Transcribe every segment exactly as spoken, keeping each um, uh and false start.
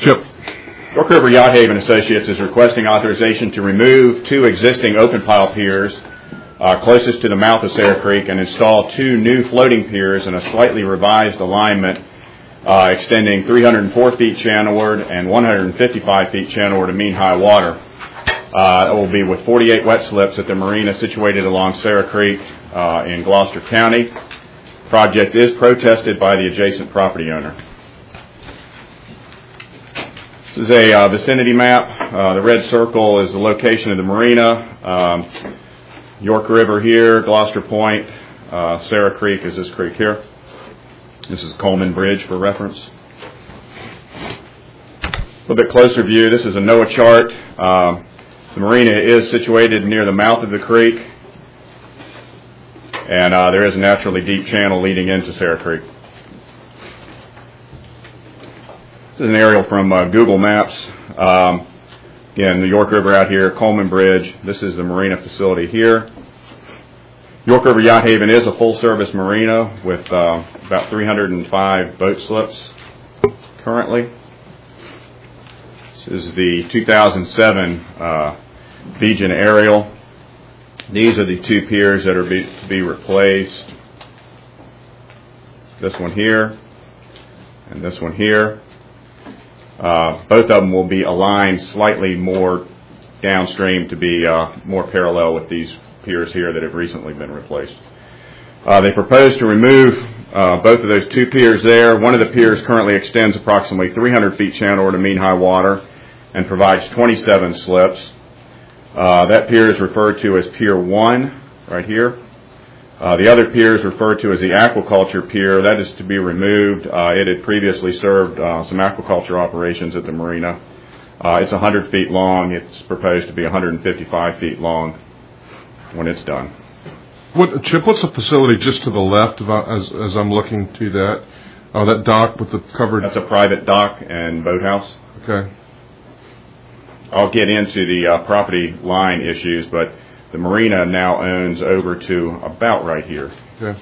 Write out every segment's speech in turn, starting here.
Chip. York River Yacht Haven Associates is requesting authorization to remove two existing open pile piers uh, closest to the mouth of Sarah Creek and install two new floating piers in a slightly revised alignment uh, extending three hundred four feet channelward and one hundred fifty-five feet channelward to mean high water. Uh, it will be with forty-eight wet slips at the marina situated along Sarah Creek uh, in Gloucester County. The project is protested by the adjacent property owner. This is a uh, vicinity map. Uh, the red circle is the location of the marina. Um, York River here, Gloucester Point, uh, Sarah Creek is this creek here. This is Coleman Bridge for reference. A little bit closer view. This is a NOAA chart. Um, the marina is situated near the mouth of the creek, and uh, there is a naturally deep channel leading into Sarah Creek. This is an aerial from uh, Google Maps. Um, again, the York River out here, Coleman Bridge. This is the marina facility here. York River Yacht Haven is a full-service marina with uh, about three hundred five boat slips currently. This is the two thousand seven uh, Beejan aerial. These are the two piers that are be, to be replaced. This one here and this one here. Uh, both of them will be aligned slightly more downstream to be uh, more parallel with these piers here that have recently been replaced. Uh, they propose to remove uh, both of those two piers there. One of the piers currently extends approximately three hundred feet channelward to mean high water and provides twenty-seven slips. Uh, that pier is referred to as Pier one right here. Uh, the other pier is referred to as the aquaculture pier. That is to be removed. Uh, it had previously served uh, some aquaculture operations at the marina. Uh, it's one hundred feet long. It's proposed to be one hundred fifty-five feet long when it's done. What, Chip, what's the facility just to the left of, as, as I'm looking to that? Oh, that dock with the covered... That's a private dock and boathouse. Okay. I'll get into the uh, property line issues, but the marina now owns over to about right here. Okay.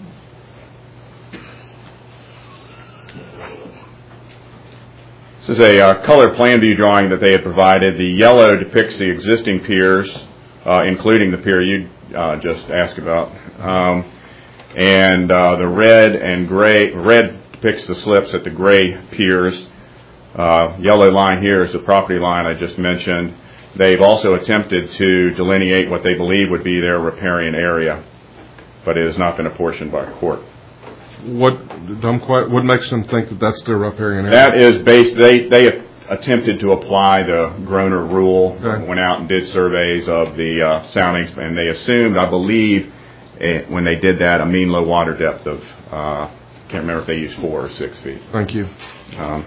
This is a uh, color plan view drawing that they had provided. The yellow depicts the existing piers, uh, including the pier you uh, just asked about. Um, and uh, the red and gray, red depicts the slips at the gray piers. Uh, yellow line here is the property line I just mentioned. They've also attempted to delineate what they believe would be their riparian area, but it has not been apportioned by court. What I'm quite, what makes them think that that's their riparian area? That is based. They they attempted to apply the Groner rule. Okay. Went out and did surveys of the uh, soundings, and they assumed, I believe, it, when they did that, a mean low water depth of uh, can't remember if they used four or six feet. Thank you. Um,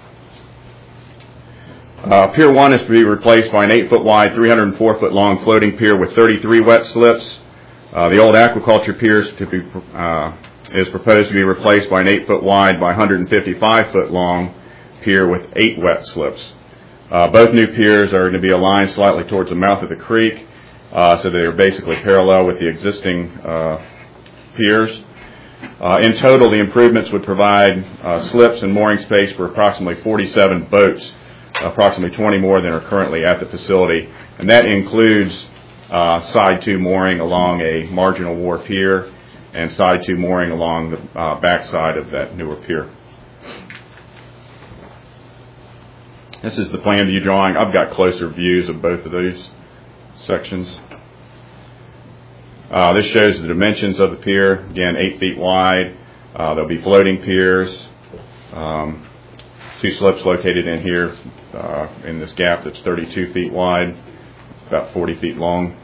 Uh, pier one is to be replaced by an eight foot wide, three hundred four foot long floating pier with thirty-three wet slips. Uh, the old aquaculture pier is, to be, uh, is proposed to be replaced by an eight foot wide by one hundred fifty-five foot long pier with eight wet slips. Uh, both new piers are going to be aligned slightly towards the mouth of the creek, uh, so they are basically parallel with the existing uh, piers. Uh, in total, the improvements would provide uh, slips and mooring space for approximately forty-seven boats, approximately twenty more than are currently at the facility, and that includes uh, side two mooring along a marginal wharf here and side two mooring along the uh, back side of that newer pier. This is the plan view drawing. I've got closer views of both of those sections. Uh, this shows the dimensions of the pier. Again, eight feet wide. Uh, there'll be floating piers. Um, two slips located in here uh, in this gap that's thirty-two feet wide, about forty feet long.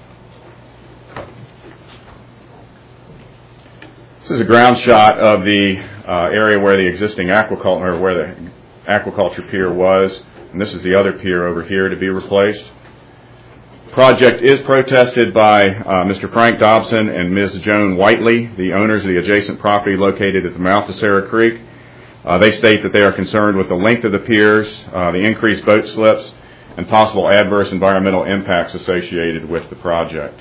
This is a ground shot of the uh, area where the existing aquaculture, or where the aquaculture pier was, and this is the other pier over here to be replaced. Project is protested by uh, Mister Frank Dobson and Miz Joan Whiteley, the owners of the adjacent property located at the mouth of Sarah Creek. Uh, they state that they are concerned with the length of the piers, uh, the increased boat slips, and possible adverse environmental impacts associated with the project.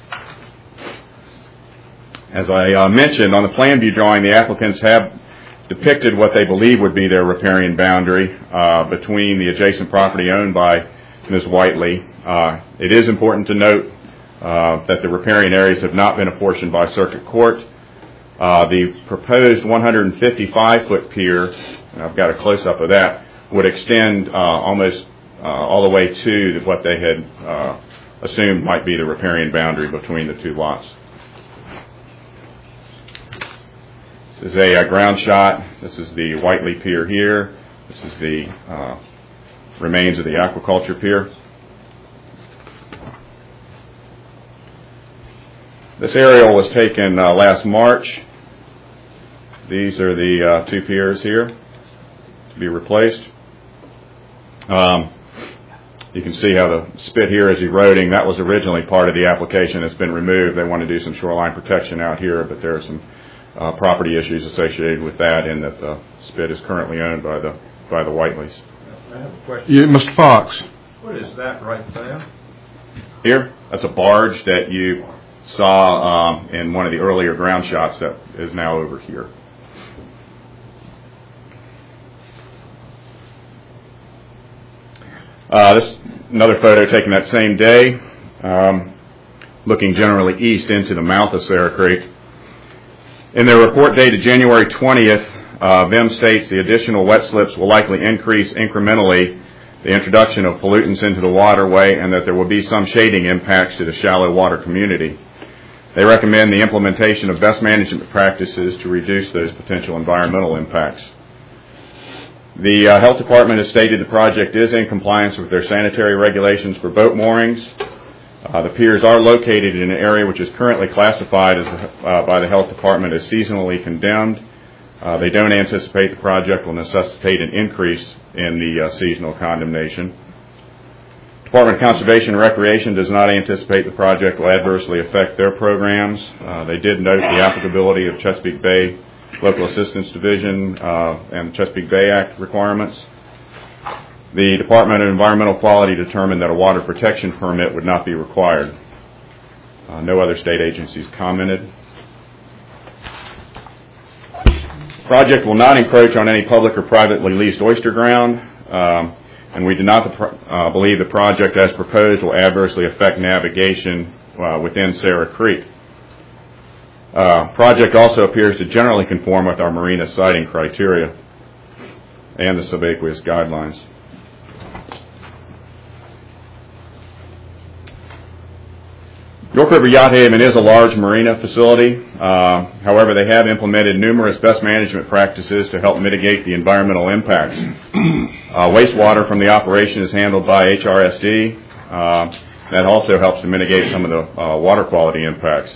As I uh, mentioned, on the plan view drawing, the applicants have depicted what they believe would be their riparian boundary uh, between the adjacent property owned by Miz Whiteley. Uh, it is important to note uh, that the riparian areas have not been apportioned by circuit court. Uh, the proposed one hundred fifty-five foot pier, and I've got a close-up of that, would extend uh, almost uh, all the way to what they had uh, assumed might be the riparian boundary between the two lots. This is a, a ground shot. This is the Whiteley Pier here. This is the uh, remains of the aquaculture pier. This aerial was taken uh, last March. These are the uh, two piers here to be replaced. Um, you can see how the spit here is eroding. That was originally part of the application. It's been removed. They want to do some shoreline protection out here, but there are some uh, property issues associated with that, in that the spit is currently owned by the by the Whiteleys. I have a question. Yeah, Mister Fox. What is that right there? Here, that's a barge that you saw um, in one of the earlier ground shots that is now over here. Uh, this another photo taken that same day, um, looking generally east into the mouth of Sarah Creek. In their report dated January twentieth, uh, V I M states the additional wet slips will likely increase incrementally the introduction of pollutants into the waterway, and that there will be some shading impacts to the shallow water community. They recommend the implementation of best management practices to reduce those potential environmental impacts. The uh, Health Department has stated the project is in compliance with their sanitary regulations for boat moorings. Uh, the piers are located in an area which is currently classified as, uh, by the Health Department as seasonally condemned. Uh, they don't anticipate the project will necessitate an increase in the uh, seasonal condemnation. Department of Conservation and Recreation does not anticipate the project will adversely affect their programs. Uh, they did note the applicability of Chesapeake Bay Local Assistance Division uh, and the Chesapeake Bay Act requirements. The Department of Environmental Quality determined that a water protection permit would not be required. Uh, no other state agencies commented. The project will not encroach on any public or privately leased oyster ground. Um, And we do not uh, believe the project as proposed will adversely affect navigation uh, within Sarah Creek. Uh, project also appears to generally conform with our marina siting criteria and the subaqueous guidelines. York River Yacht Haven is a large marina facility. Uh, however, they have implemented numerous best management practices to help mitigate the environmental impacts. Uh, wastewater from the operation is handled by H R S D. Uh, that also helps to mitigate some of the uh, water quality impacts.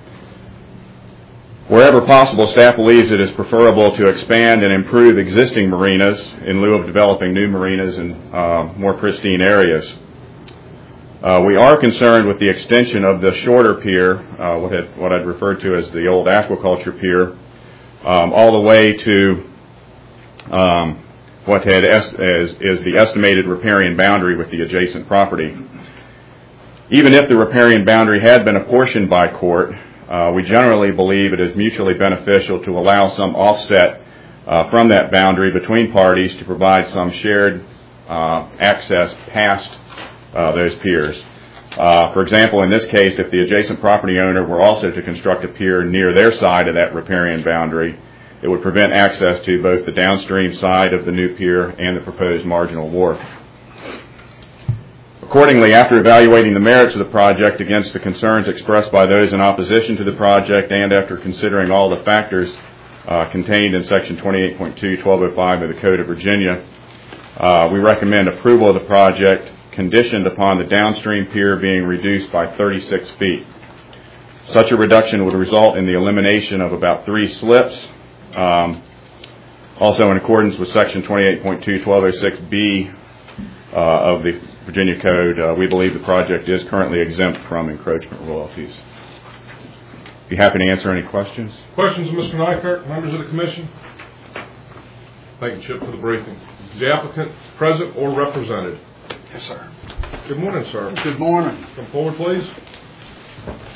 Wherever possible, staff believes it is preferable to expand and improve existing marinas in lieu of developing new marinas in uh, more pristine areas. Uh, we are concerned with the extension of the shorter pier, uh, what, had, what I'd referred to as the old aquaculture pier, um, all the way to um, what had est- is, is the estimated riparian boundary with the adjacent property. Even if the riparian boundary had been apportioned by court, uh, we generally believe it is mutually beneficial to allow some offset uh, from that boundary between parties to provide some shared uh, access past Uh, those piers. Uh, for example, in this case, if the adjacent property owner were also to construct a pier near their side of that riparian boundary, it would prevent access to both the downstream side of the new pier and the proposed marginal wharf. Accordingly, after evaluating the merits of the project against the concerns expressed by those in opposition to the project, and after considering all the factors uh, contained in Section twenty-eight point two, twelve oh five of the Code of Virginia, uh, we recommend approval of the project conditioned upon the downstream pier being reduced by thirty-six feet. Such a reduction would result in the elimination of about three slips. Um, also, in accordance with Section twenty-eight point two, twelve oh six B uh, of the Virginia Code, uh, we believe the project is currently exempt from encroachment royalties. Be happy to answer any questions. Questions of Mister Neikirk, members of the Commission? Thank you, Chip, for the briefing. Is the applicant present or represented? Yes, sir. Good morning, sir. Good morning. Come forward, please.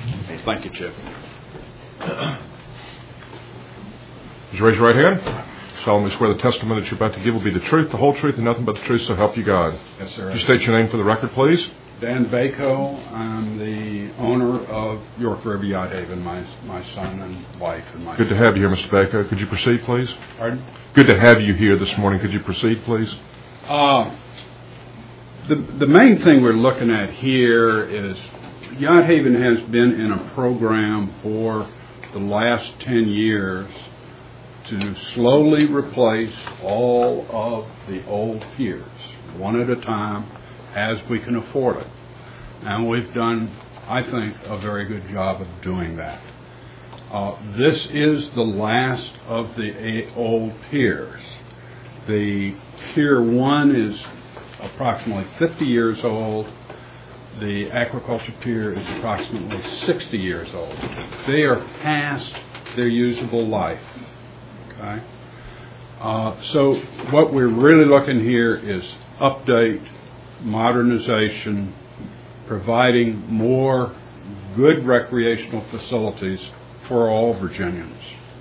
Thank you, Chip. Just raise your right hand. solemnly swear the testimony that you're about to give will be the truth, the whole truth, and nothing but the truth, so help you God. Yes, sir. Could you state your name for the record, please? Dan Bako. I'm the owner of York River Yacht Haven, my my son and wife and my. Good to have you here, Mister Bako. Could you proceed, please? Pardon? Good to have you here this morning. Could you proceed, please? Uh, the the main thing we're looking at here is Yacht Haven has been in a program for the last ten years to slowly replace all of the old piers, one at a time, as we can afford it. And we've done, I think, a very good job of doing that. Uh, this is the last of the eight old piers. The Pier one is approximately fifty years old. The Aquaculture Pier is approximately sixty years old. They are past their usable life. Okay? Uh, so what we're really looking here is update, modernization, providing more good recreational facilities for all Virginians.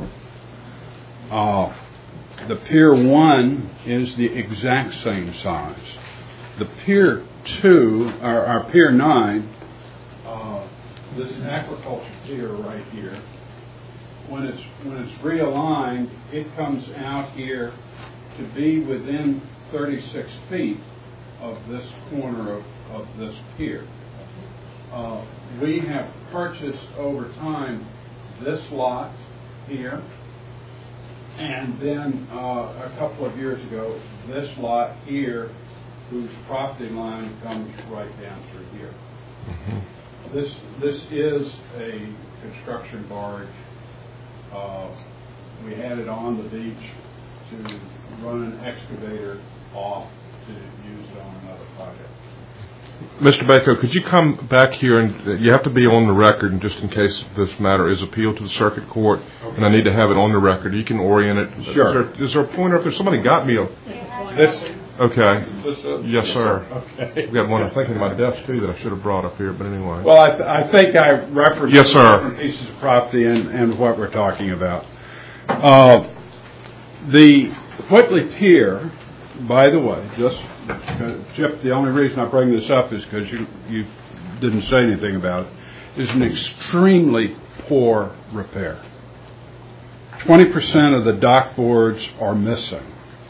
Uh, the Pier one is the exact same size. The Pier two, or our Pier nine, uh, this aquaculture pier right here, when it's when it's realigned, it comes out here to be within thirty-six feet of this corner of, of this pier. Uh, we have purchased over time this lot here, and then uh, a couple of years ago, this lot here, whose property line comes right down through here. Mm-hmm. This this is a construction barge. Uh, we had it on the beach to run an excavator off to use it on another project. Mister Bako, could you come back here, and you have to be on the record, and just in case this matter is appealed to the circuit court, okay, and I need to have it on the record. You can orient it. Sure. Is there, is there a pointer up there? Somebody got me a... This, okay. this, uh, yes, sir. Okay. We've got one, I think, in my desk, too, that I should have brought up here, but anyway. Well, I, th- I think I referenced yes, sir. different pieces of property and, and what we're talking about. Uh, the Whitley Pier, by the way, just, uh, Chip, the only reason I bring this up is because you, you didn't say anything about it, is an extremely poor repair. twenty percent of the dock boards are missing.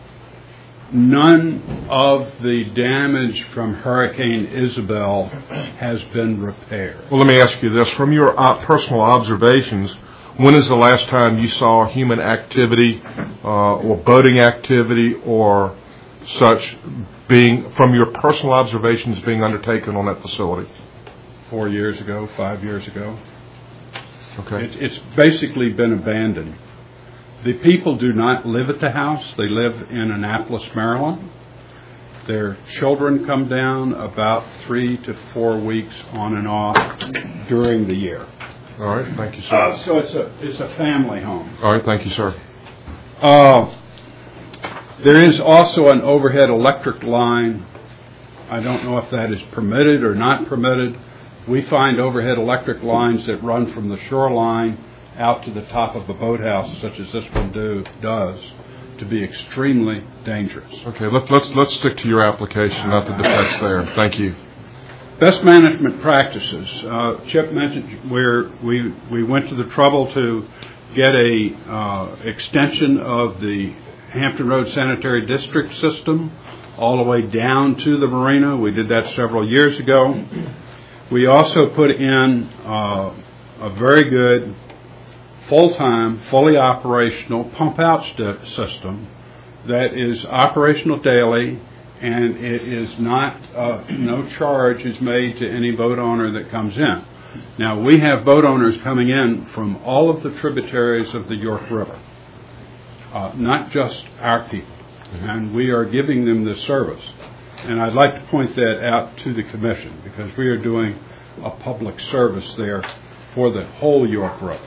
None of the damage from Hurricane Isabel has been repaired. Well, let me ask you this. From your uh, personal observations, when is the last time you saw human activity uh, or boating activity or such being, from your personal observations, being undertaken on that facility? Four years ago, five years ago. Okay. It, it's basically been abandoned. The people do not live at the house. They live in Annapolis, Maryland. Their children come down about three to four weeks on and off during the year. All right. Thank you, sir. Uh, so it's a it's a family home. All right. Thank you, sir. Uh, there is also an overhead electric line. I don't know if that is permitted or not permitted. We find overhead electric lines that run from the shoreline out to the top of a boathouse, such as this one do, does, to be extremely dangerous. Okay, let's let's let's stick to your application, not the defects there. Thank you. Best management practices. Uh, Chip mentioned where we we went to the trouble to get a uh, extension of the Hampton Road Sanitary District system all the way down to the marina. We did that several years ago. We also put in uh, a very good full-time, fully operational pump-out st- system that is operational daily, and it is not, uh, no charge is made to any boat owner that comes in. Now, we have boat owners coming in from all of the tributaries of the York River, uh, not just our people, and we are giving them this service. And I'd like to point that out to the Commission, because we are doing a public service there for the whole York River.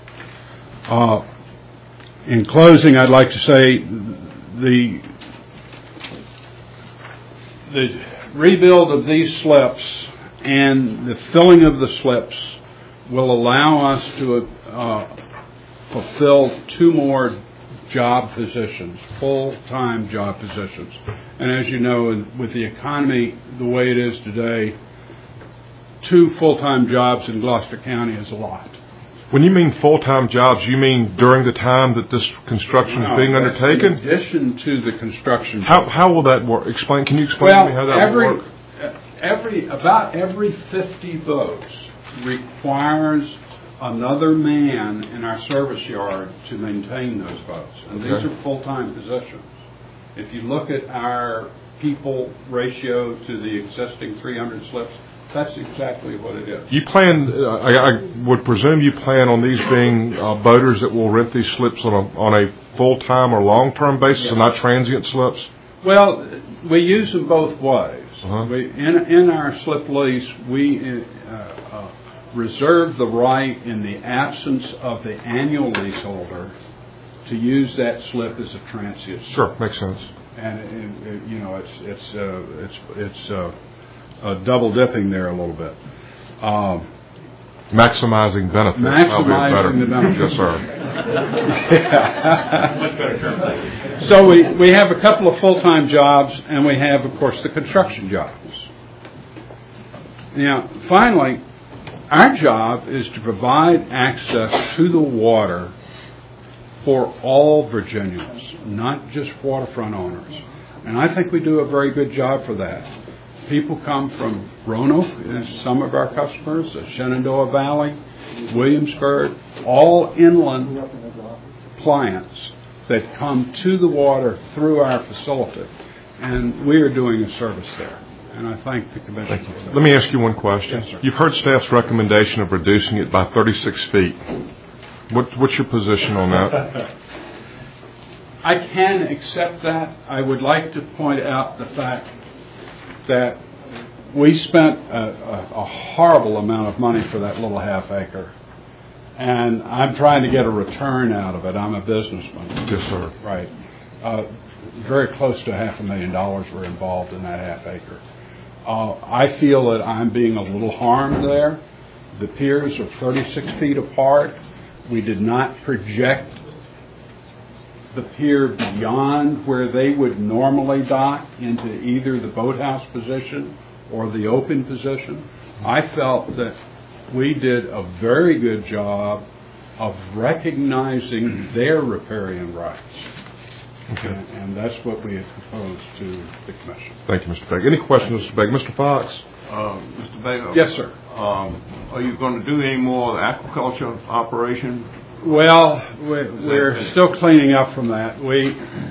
Uh, in closing, I'd like to say the the rebuild of these slips and the filling of the slips will allow us to uh, fulfill two more job positions, full-time job positions. And as you know, with the economy the way it is today, two full-time jobs in Gloucester County is a lot. When you mean full-time jobs, you mean during the time that this construction No, is being that's undertaken? in addition to the construction. How how will that work? Explain. Can you explain well, to me how that every, will work? every about every fifty boats requires another man in our service yard to maintain those boats, and Okay. these are full-time positions. If you look at our people ratio to the existing three hundred slips, that's exactly what it is. You plan, uh, I, I would presume you plan on these being uh, boaters that will rent these slips on a, on a full-time or long-term basis, Yes. and not transient slips? Well, we use them both ways. Uh-huh. We, in, in our slip lease, we uh, uh, reserve the right in the absence of the annual leaseholder to use that slip as a transient slip. Sure, makes sense. And it, it, you know, it's it's uh, it's it's uh, uh, double dipping there a little bit. Um, Maximizing benefits. Maximizing Probably the benefits. Yes, sir. Much better term. So we, we have a couple of full-time jobs, and we have, of course, the construction jobs. Now, finally, our job is to provide access to the water for all Virginians, not just waterfront owners. And I think we do a very good job for that. People come from Roanoke, as some of our customers, the Shenandoah Valley, Williamsburg, all inland clients that come to the water through our facility. And we are doing a service there. And I thank the commission for that. Let me ask you one question. Yes, sir. You've heard staff's recommendation of reducing it by thirty-six feet. What, what's your position on that? I can accept that. I would like to point out the fact that we spent a, a, a horrible amount of money for that little half acre. And I'm trying to get a return out of it. I'm a businessman. Yes, sir. Right. Uh, very close to half a million dollars were involved in that half acre. Uh, I feel that I'm being a little harmed there. The piers are thirty-six feet apart. We did not project the pier beyond where they would normally dock into either the boathouse position or the open position. I felt that we did a very good job of recognizing their riparian rights. Okay. And, and that's what we had proposed to the commission. Thank you, Mister Begg. Any questions, Mister Begg? Mister Fox? Uh, Mister Baker? Yes, sir. Um, are you going to do any more aquaculture operation? Well, we, we're still cleaning up from that. We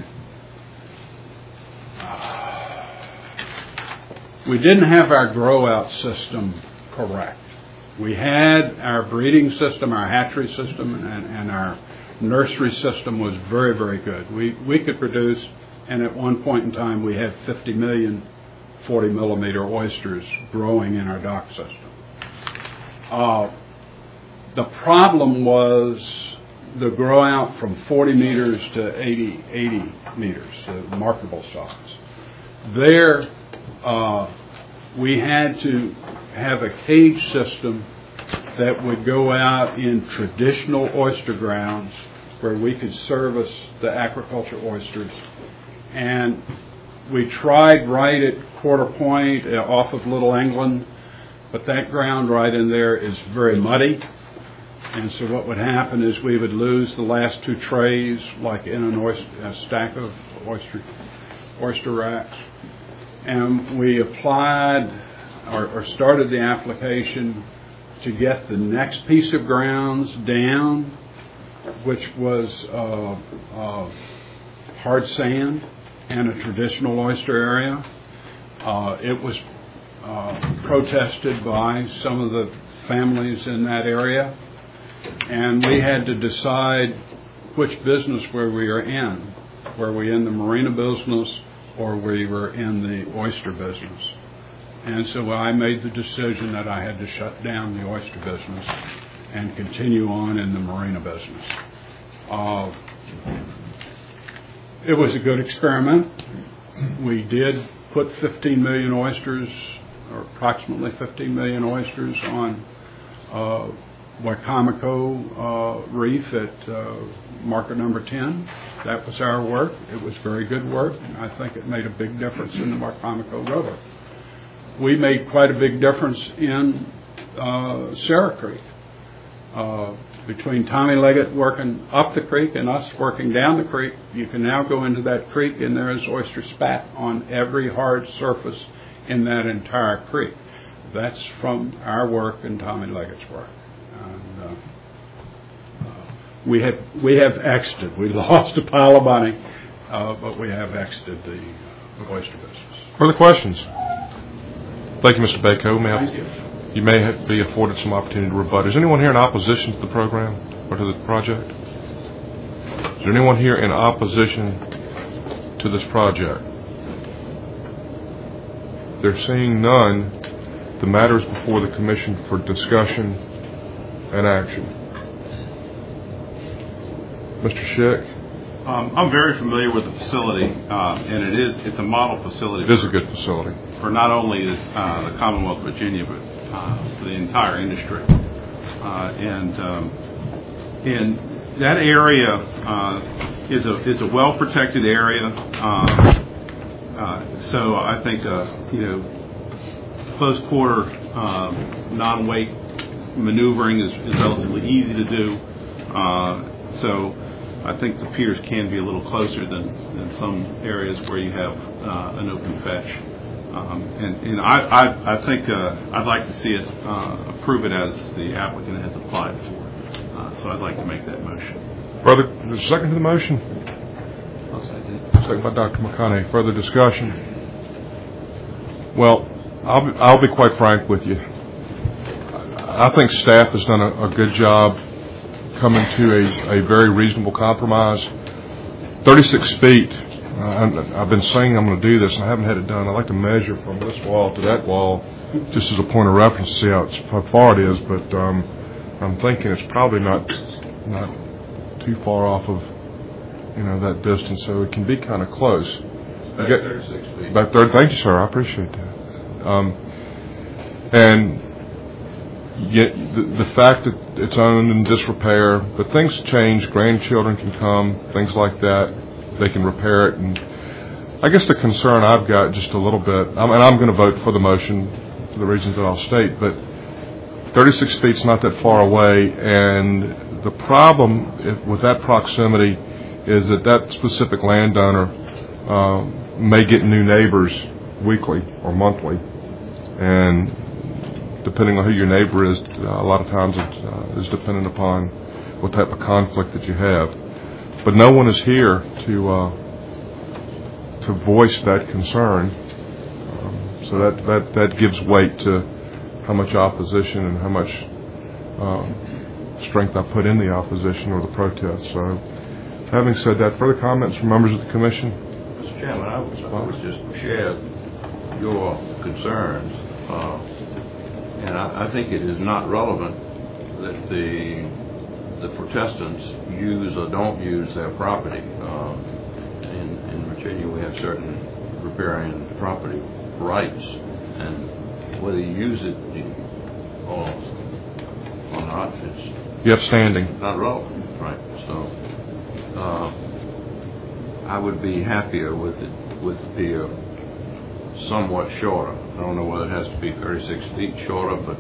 we didn't have our grow-out system correct. We had our breeding system, our hatchery system, and, and our nursery system was very, very good. We we could produce, and at one point in time we had fifty million forty millimeter oysters growing in our dock system. Uh, the problem was the grow out from forty meters to eighty, eighty meters, the marketable size. There, uh, we had to have a cage system that would go out in traditional oyster grounds where we could service the aquaculture oysters. And we tried right at Quarter Point uh, off of Little England, but that ground right in there is very muddy. And so what would happen is we would lose the last two trays, like in an oyster, a stack of oyster, oyster racks. And we applied or, or started the application to get the next piece of grounds down, which was uh, uh, hard sand and a traditional oyster area. Uh, it was uh, protested by some of the families in that area, and we had to decide which business where we were in. Were we in the marina business or we were in the oyster business? And so I made the decision that I had to shut down the oyster business and continue on in the marina business. Uh, it was a good experiment. We did put fifteen million oysters, or approximately fifteen million oysters on uh, Wicomico uh, Reef at uh, marker number ten. That was our work. It was very good work. I think it made a big difference in the Wicomico River. We made quite a big difference in uh, Sarah Creek. Uh, between Tommy Leggett working up the creek and us working down the creek, you can now go into that creek and there is oyster spat on every hard surface in that entire creek. That's from our work and Tommy Leggett's work. And, uh, uh, we have we have exited. We lost a pile of money, uh, but we have exited the, the oyster business. Further questions? Thank you, Mister Bako. May I, Thank you. You may have, be afforded some opportunity to rebut. Is anyone here in opposition to the program or to the project? Is there anyone here in opposition to this project? They're seeing none. The matter is before the Commission for discussion and action. Mister Schick? Um, I'm very familiar with the facility, uh, and it is it's a model facility. It is for, a good facility. For not only uh, the Commonwealth of Virginia, but uh, for the entire industry. Uh, and um, and that area uh, is a is a well protected area. Uh, uh, so I think uh, you know close quarter um, non-weight maneuvering is, is relatively easy to do. Uh, so. I think the piers can be a little closer than, than some areas where you have uh, an open fetch. Um, and and I, I, I think uh, I'd like to see us uh, approve it as the applicant has applied for. Uh, so I'd like to make that motion. Further, second to the motion? I'll second it. Second by Doctor McConaughey. Further discussion? Well, I'll be, I'll be quite frank with you. I think staff has done a, a good job coming to a, a very reasonable compromise. thirty-six feet, uh, I've been saying I'm going to do this, and I haven't had it done. I like to measure from this wall to that wall, just as a point of reference to see how, it's, how far it is, but um, I'm thinking it's probably not not too far off of, you know, that distance, so it can be kind of close. About thirty-six feet. About thirty, thank you, sir. I appreciate that. Um, and Yet the, the fact that it's owned in disrepair, but things change, grandchildren can come, things like that, they can repair it. And I guess the concern I've got just a little bit, I mean, I'm going to vote for the motion for the reasons that I'll state, but thirty-six feet's not that far away, and the problem if, with that proximity is that that specific landowner uh, may get new neighbors weekly or monthly, and depending on who your neighbor is, uh, a lot of times it uh, is dependent upon what type of conflict that you have. But no one is here to uh, to voice that concern. Um, so that, that, that gives weight to how much opposition and how much um, strength I put in the opposition or the protest. So having said that, further comments from members of the Commission? Mister Chairman, I was, I was just share your concerns. Uh, And I, I think it is not relevant that the the protestants use or don't use their property. Uh, in, in Virginia, we have certain riparian property rights, and whether you use it or, or not, it's You have standing. not relevant, right? So uh, I would be happier with it with the pier somewhat shorter. I don't know whether it has to be thirty-six feet shorter, but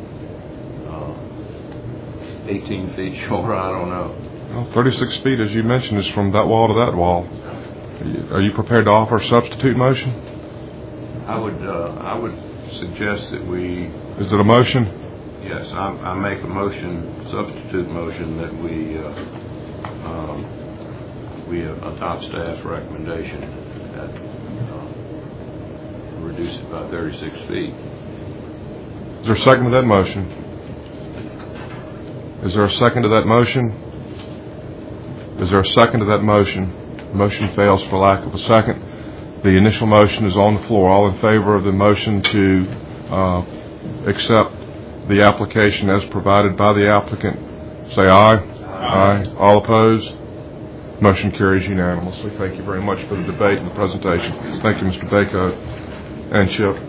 uh, eighteen feet shorter, I don't know. Well, thirty-six feet, as you mentioned, is from that wall to that wall. Are you prepared to offer a substitute motion? I would uh, I would suggest that we... Is it a motion? Yes, I, I make a motion, substitute motion, that we uh, um, we adopt staff's recommendation that reduce it by thirty-six feet. Is there a second to that motion? Is there a second to that motion? Is there a second to that motion? Motion fails for lack of a second. The initial motion is on the floor. All in favor of the motion to uh, accept the application as provided by the applicant, say aye. Aye. Aye. All opposed? Motion carries unanimously. Thank you very much for the debate and the presentation. Thank you, Mister Bako and Chip.